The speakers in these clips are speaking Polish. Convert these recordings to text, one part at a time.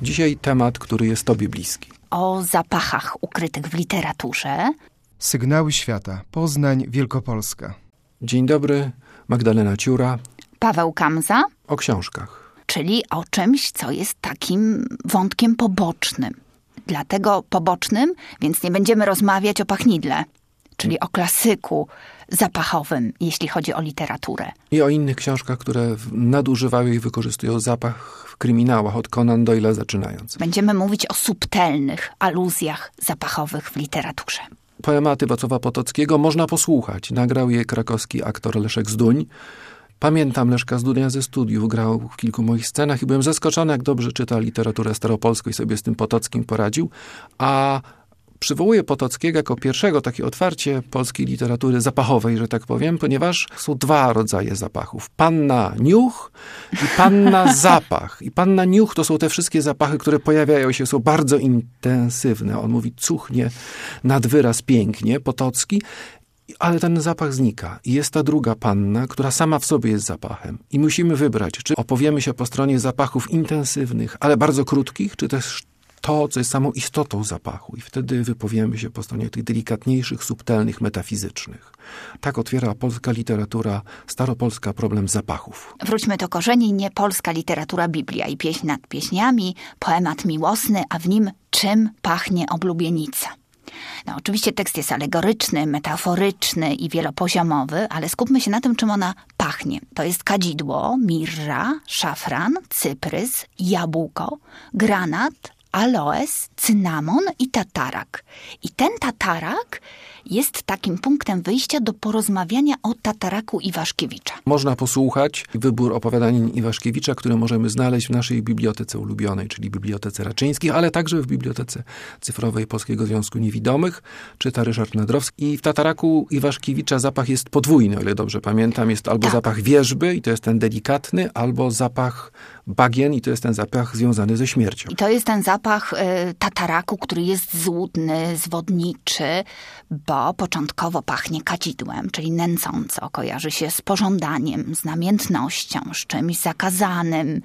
Dzisiaj temat, który jest Tobie bliski. O zapachach ukrytych w literaturze. Sygnały świata. Poznań, Wielkopolska. Dzień dobry, Magdalena Ciura. Paweł Kamza. O książkach. Czyli o czymś, co jest takim wątkiem pobocznym. Dlatego pobocznym, więc nie będziemy rozmawiać o pachnidle, czyli o klasyku zapachowym, jeśli chodzi o literaturę. I o innych książkach, które nadużywają i wykorzystują zapach w kryminałach, od Conan Doyle'a zaczynając. Będziemy mówić o subtelnych aluzjach zapachowych w literaturze. Poematy Wacława Potockiego można posłuchać. Nagrał je krakowski aktor Leszek Zduń. Pamiętam Leszka Zdunia ze studiów, grał w kilku moich scenach i byłem zaskoczony, jak dobrze czyta literaturę staropolską i sobie z tym Potockim poradził. A przywołuję Potockiego jako pierwszego takie otwarcie polskiej literatury zapachowej, że tak powiem, ponieważ są dwa rodzaje zapachów. Panna niuch i panna zapach. I panna niuch to są te wszystkie zapachy, które pojawiają się, są bardzo intensywne. On mówi, cuchnie nad wyraz pięknie, Potocki. Ale ten zapach znika. I jest ta druga panna, która sama w sobie jest zapachem. I musimy wybrać, czy opowiemy się po stronie zapachów intensywnych, ale bardzo krótkich, czy też to, co jest samą istotą zapachu. I wtedy wypowiemy się po stronie tych delikatniejszych, subtelnych, metafizycznych. Tak otwiera polska literatura staropolska problem zapachów. Wróćmy do korzeni, nie polska literatura Biblia i pieśń nad pieśniami, poemat miłosny, a w nim czym pachnie oblubienica. No, oczywiście tekst jest alegoryczny, metaforyczny i wielopoziomowy, ale skupmy się na tym, czym ona pachnie. To jest kadzidło, mirra, szafran, cyprys, jabłko, granat, aloes, cynamon i tatarak. I ten tatarak jest takim punktem wyjścia do porozmawiania o tataraku Iwaszkiewicza. Można posłuchać wybór opowiadań Iwaszkiewicza, które możemy znaleźć w naszej bibliotece ulubionej, czyli Bibliotece Raczyńskich, ale także w Bibliotece Cyfrowej Polskiego Związku Niewidomych, czyta Ryszard Nadrowski. I w tataraku Iwaszkiewicza zapach jest podwójny, o ile dobrze pamiętam. Jest albo zapach wierzby i to jest ten delikatny, albo zapach bagien i to jest ten zapach związany ze śmiercią. I to jest ten zapach tataraku, który jest złudny, zwodniczy, bo początkowo pachnie kadzidłem, czyli nęcąco. Kojarzy się z pożądaniem, z namiętnością, z czymś zakazanym,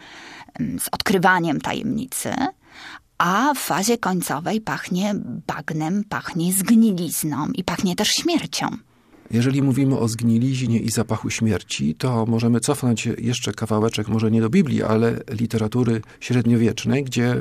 z odkrywaniem tajemnicy. A w fazie końcowej pachnie bagnem, pachnie zgnilizną i pachnie też śmiercią. Jeżeli mówimy o zgniliźnie i zapachu śmierci, to możemy cofnąć jeszcze kawałeczek, może nie do Biblii, ale literatury średniowiecznej, gdzie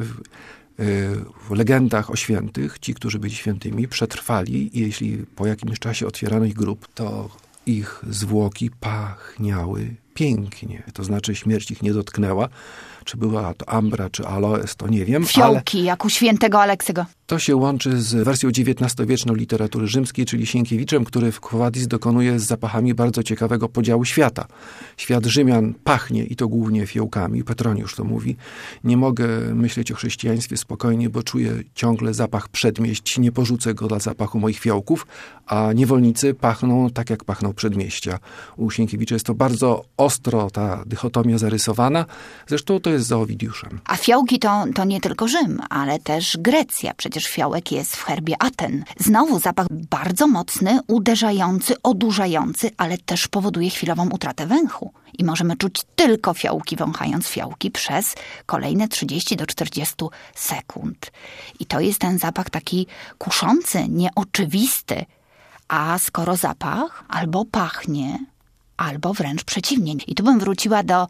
w legendach o świętych, ci, którzy byli świętymi, przetrwali i jeśli po jakimś czasie otwierano ich grób, to ich zwłoki pachniały pięknie. To znaczy śmierć ich nie dotknęła. Czy była to ambra, czy aloes, to nie wiem. Fiołki, ale jak u świętego Aleksygo. to się łączy z wersją XIX-wieczną literatury rzymskiej, czyli Sienkiewiczem, który w Quo Vadis dokonuje z zapachami bardzo ciekawego podziału świata. Świat Rzymian pachnie i to głównie fiołkami. Petroniusz to mówi. Nie mogę myśleć o chrześcijaństwie spokojnie, bo czuję ciągle zapach przedmieść. Nie porzucę go dla zapachu moich fiołków, a niewolnicy pachną tak, jak pachną przedmieścia. U Sienkiewicza jest to bardzo ostro, ta dychotomia zarysowana. Zresztą to jest za Owidiuszem. A fiołki to nie tylko Rzym, ale też Grecja. Przecież fiołek jest w herbie Aten. Znowu zapach bardzo mocny, uderzający, odurzający, ale też powoduje chwilową utratę węchu. I możemy czuć tylko fiołki, wąchając fiołki przez kolejne 30 do 40 sekund. I to jest ten zapach taki kuszący, nieoczywisty. A skoro zapach albo pachnie, albo wręcz przeciwnie. I tu bym wróciła do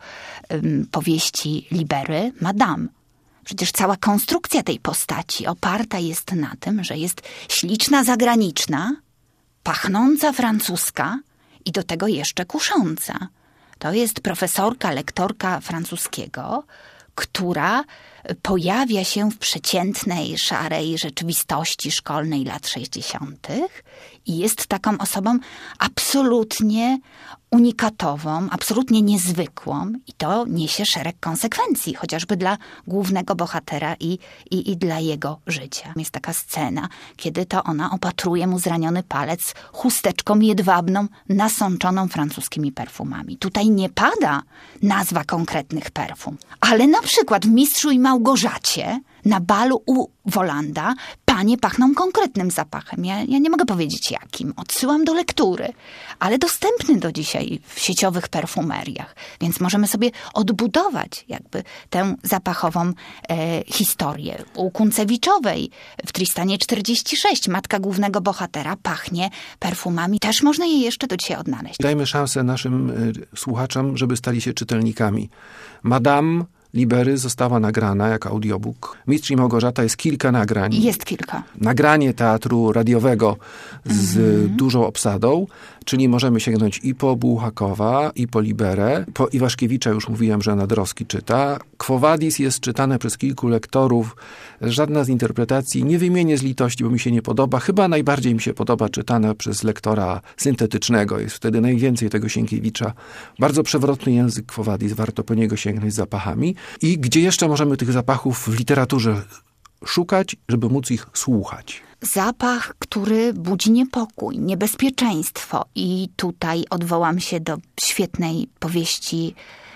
powieści Libery, Madame. Przecież cała konstrukcja tej postaci oparta jest na tym, że jest śliczna zagraniczna, pachnąca francuska i do tego jeszcze kusząca. To jest profesorka, lektorka francuskiego, która pojawia się w przeciętnej, szarej rzeczywistości szkolnej lat 60. i jest taką osobą absolutnie unikatową, absolutnie niezwykłą i to niesie szereg konsekwencji, chociażby dla głównego bohatera i dla jego życia. Jest taka scena, kiedy to ona opatruje mu zraniony palec chusteczką jedwabną, nasączoną francuskimi perfumami. Tutaj nie pada nazwa konkretnych perfum, ale na przykład w Mistrzu i Małgorzacie Na balu u Wolanda panie pachną konkretnym zapachem. Ja nie mogę powiedzieć jakim. Odsyłam do lektury. Ale dostępny do dzisiaj w sieciowych perfumeriach. Więc możemy sobie odbudować jakby tę zapachową historię. U Kuncewiczowej w Tristanie 46 matka głównego bohatera pachnie perfumami. Też można je jeszcze do dzisiaj odnaleźć. Dajmy szansę naszym słuchaczom, żeby stali się czytelnikami. Madame Libery została nagrana jako audiobook. Mistrz i Małgorzata jest kilka nagrań. Jest kilka. Nagranie teatru radiowego z dużą obsadą, czyli możemy sięgnąć i po Bułhakowa, i po Liberę. Po Iwaszkiewicza już mówiłem, że Nadrowski czyta. Quo Vadis jest czytane przez kilku lektorów. Żadna z interpretacji nie wymienię z litości, bo mi się nie podoba. Chyba najbardziej mi się podoba czytana przez lektora syntetycznego. Jest wtedy najwięcej tego Sienkiewicza. Bardzo przewrotny język Quo Vadis. Warto po niego sięgnąć z zapachami. I gdzie jeszcze możemy tych zapachów w literaturze szukać, żeby móc ich słuchać? Zapach, który budzi niepokój, niebezpieczeństwo. I tutaj odwołam się do świetnej powieści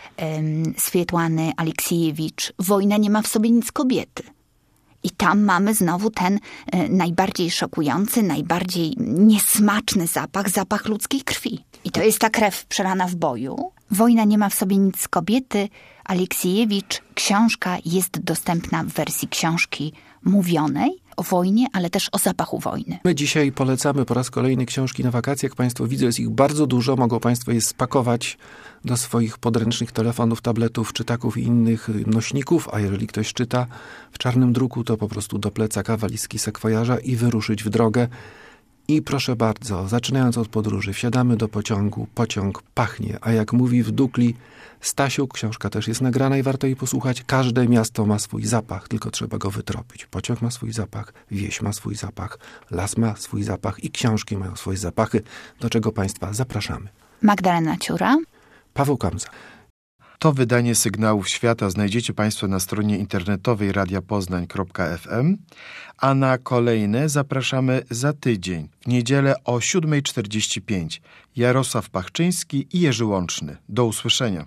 Swietłany Aleksiejewicz. Wojna nie ma w sobie nic kobiety. I tam mamy znowu ten najbardziej szokujący, najbardziej niesmaczny zapach ludzkiej krwi. I to jest ta krew przelana w boju. Wojna nie ma w sobie nic kobiety. Aleksiejewicz. Książka jest dostępna w wersji książki mówionej o wojnie, ale też o zapachu wojny. My dzisiaj polecamy po raz kolejny książki na wakacje. Jak Państwo widzą, jest ich bardzo dużo. Mogą Państwo je spakować do swoich podręcznych telefonów, tabletów, czytaków i innych nośników, a jeżeli ktoś czyta w czarnym druku, to po prostu do plecaka, walizki, sakwojarza i wyruszyć w drogę. I proszę bardzo, zaczynając od podróży, wsiadamy do pociągu, pociąg pachnie, a jak mówi w Dukli Stasiuk, książka też jest nagrana i warto jej posłuchać, każde miasto ma swój zapach, tylko trzeba go wytropić. Pociąg ma swój zapach, wieś ma swój zapach, las ma swój zapach i książki mają swoje zapachy, do czego Państwa zapraszamy. Magdalena Ciura. Paweł Kamza. To wydanie Sygnałów Świata znajdziecie Państwo na stronie internetowej radiapoznań.fm, a na kolejne zapraszamy za tydzień, w niedzielę o 7:45. Jarosław Pachczyński i Jerzy Łączny. Do usłyszenia.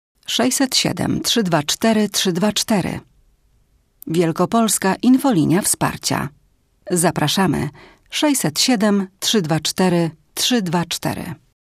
607 324 324. Wielkopolska Infolinia Wsparcia. Zapraszamy 607 324 324.